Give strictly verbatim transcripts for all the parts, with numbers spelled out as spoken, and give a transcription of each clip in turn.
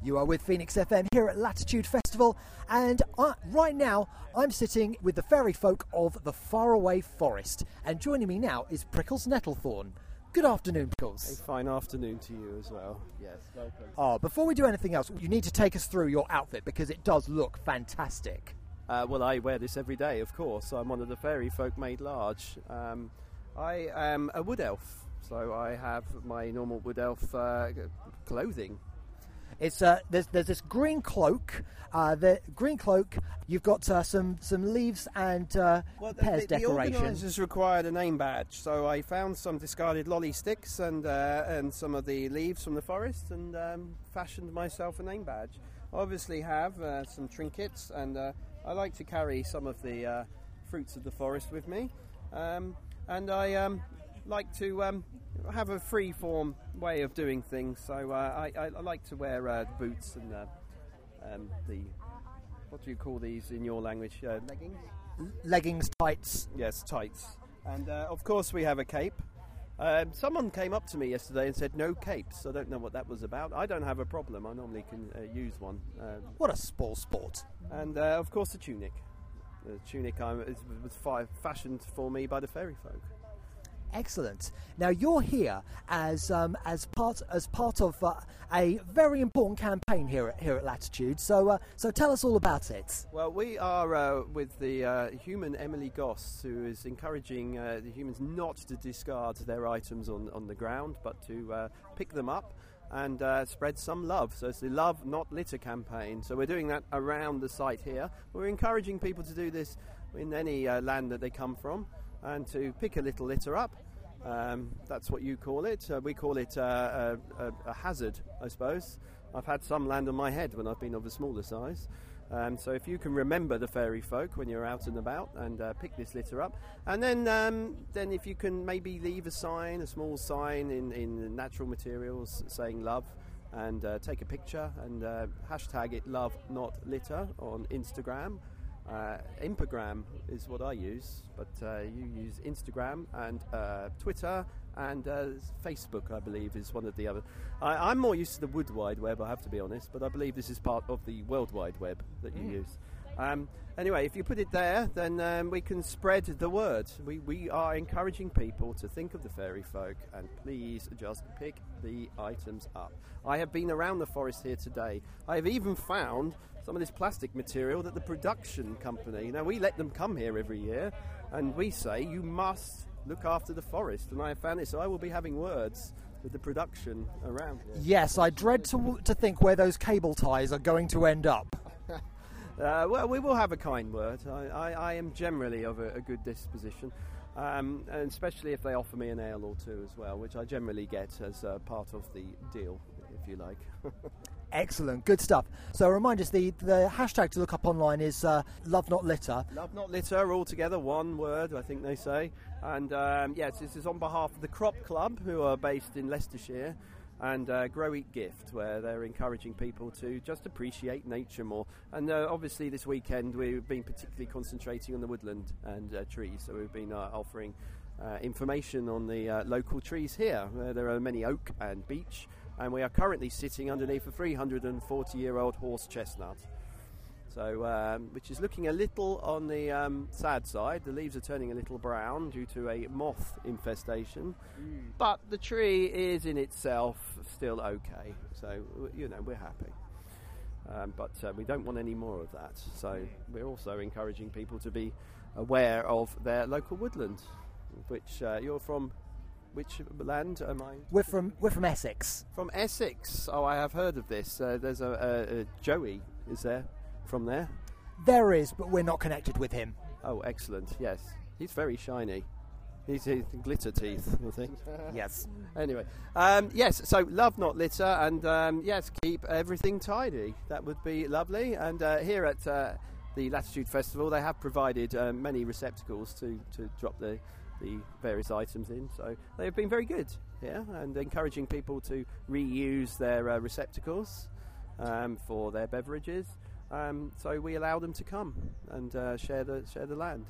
You are with Phoenix F M here at Latitude Festival, and I, right now I'm sitting with the fairy folk of the Faraway Forest, and joining me now is Prickles Nettlethorn. Good afternoon, Prickles. A fine afternoon to you as well. Yes, welcome. Oh, before we do anything else, you need to take us through your outfit because it does look fantastic. Uh, well, I wear this every day, of course. I'm one of the fairy folk made large. Um, I am a wood elf, so I have my normal wood elf uh, clothing. It's uh, there's there's this green cloak. Uh, the green cloak. You've got uh, some some leaves and uh, well, pears the, the decoration. The organisers required a name badge, so I found some discarded lolly sticks and uh, and some of the leaves from the forest, and um, fashioned myself a name badge. I obviously have uh, some trinkets, and uh, I like to carry some of the uh, fruits of the forest with me, um, and I um, like to. Um, have a free-form way of doing things, so uh, I, I like to wear uh, boots and uh, um, the, what do you call these in your language, uh, leggings? Leggings, tights. Yes, tights. And uh, of course we have a cape. Um, someone came up to me yesterday and said no capes. I don't know what that was about. I don't have a problem. I normally can uh, use one. Um, what a small sport. And uh, of course the tunic. The tunic I, it was fi- fashioned for me by the fairy folk. Excellent. Now you're here as um, as part as part of uh, a very important campaign here at, here at Latitude. So uh, so tell us all about it. Well, we are uh, with the uh, human Emily Goss, who is encouraging uh, the humans not to discard their items on, on the ground, but to uh, pick them up and uh, spread some love. So it's the Love Not Litter campaign. So we're doing that around the site here. We're encouraging people to do this in any uh, land that they come from, and to pick a little litter up. Um, that's what you call it. Uh, we call it uh, a, a, a hazard, I suppose. I've had some land on my head when I've been of a smaller size. Um, so if you can remember the fairy folk when you're out and about, and uh, pick this litter up, and then um, then if you can maybe leave a sign, a small sign in, in natural materials saying love, and uh, take a picture and uh, hashtag it Love Not Litter on Instagram. Uh, Impogram is what I use, but uh, you use Instagram and uh, Twitter and uh, Facebook, I believe, is one of the other. I, I'm more used to the Wood Wide Web, I have to be honest, but I believe this is part of the World Wide Web that you mm. use. Um, anyway, if you put it there, then um, we can spread the word. We, we are encouraging people to think of the fairy folk, and please just pick the items up. I have been around the forest here today. I have even found some of this plastic material that the production company, now we let them come here every year, and we say you must look after the forest, and I have found it, so I will be having words with the production around here. Yes, I dread to, to think where those cable ties are going to end up. Uh, well, we will have a kind word. I, I, I am generally of a, a good disposition, um, and especially if they offer me an ale or two as well, which I generally get as uh, part of the deal, if you like. Excellent, good stuff. So remind us, the, the hashtag to look up online is uh, Love Not Litter. Love Not Litter, all together, one word, I think they say. And um, yes, this is on behalf of the Crop Club, who are based in Leicestershire, and uh, Grow Eat Gift, where they're encouraging people to just appreciate nature more. And uh, obviously this weekend we've been particularly concentrating on the woodland and uh, trees, so we've been uh, offering uh, information on the uh, local trees here. Uh, there are many oak and beech, and we are currently sitting underneath a three hundred forty year old horse chestnut. So, um, which is looking a little on the um, sad side. The leaves are turning a little brown due to a moth infestation. Mm. But the tree is in itself still okay. So, you know, we're happy. Um, but uh, we don't want any more of that. So we're also encouraging people to be aware of their local woodland, which uh, you're from. Which land am I? We're from we're from Essex. From Essex. Oh, I have heard of this. Uh, there's a, a, a Joey, is there, from there? There is, but we're not connected with him. Oh, excellent. Yes, he's very shiny. He's, he's glitter teeth, I think. Yes. Anyway, um, yes. So love not litter, and um, yes, keep everything tidy. That would be lovely. And uh, here at uh, the Latitude Festival, they have provided uh, many receptacles to to drop the. the various items in, so they've been very good here, and encouraging people to reuse their uh, receptacles um, for their beverages. Um, so we allow them to come and uh, share the share the land.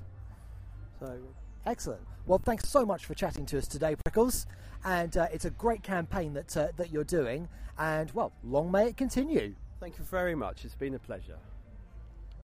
So excellent. Well, thanks so much for chatting to us today, Prickles. And uh, it's a great campaign that uh, that you're doing. And well, long may it continue. Thank you very much. It's been a pleasure.